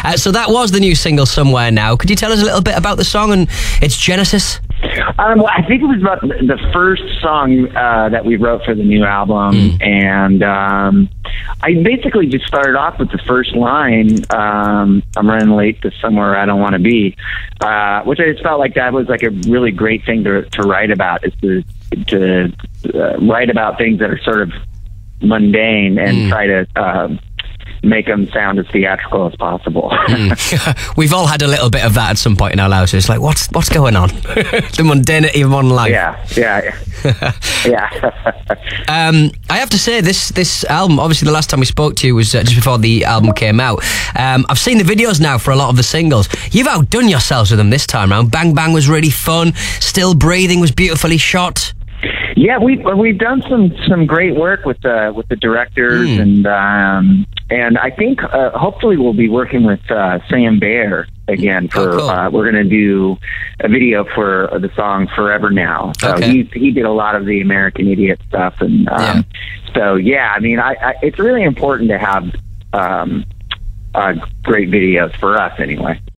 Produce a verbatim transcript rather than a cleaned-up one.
Uh, so that was the new single, Somewhere Now. Could you tell us a little bit about the song and its genesis? Um, well, I think it was about the first song uh, that we wrote for the new album, mm. and um, I basically just started off with the first line, um, I'm running late to somewhere I don't want to be, uh, which I just felt like that was like a really great thing to, to write about, is to, to uh, write about things that are sort of mundane and mm. try to uh, make them sound as theatrical as possible. mm. We've all had a little bit of that at some point in our lives. It's like, what's what's going on? The mundanity of modern life. Yeah, yeah, yeah. yeah. um, I have to say, this this album, obviously the last time we spoke to you was uh, just before the album came out. Um, I've seen the videos now for a lot of the singles. You've outdone yourselves with them this time round. Bang Bang was really fun. Still Breathing was beautifully shot. Yeah, we've we've done some, some great work with the with the directors, mm. and um, and I think uh, hopefully we'll be working with uh, Sam Baer again for oh, cool. uh, we're going to do a video for the song Forever Now. So okay. he he did a lot of the American Idiot stuff, and um, yeah. so yeah, I mean, I, I it's really important to have um, uh, great videos for us anyway.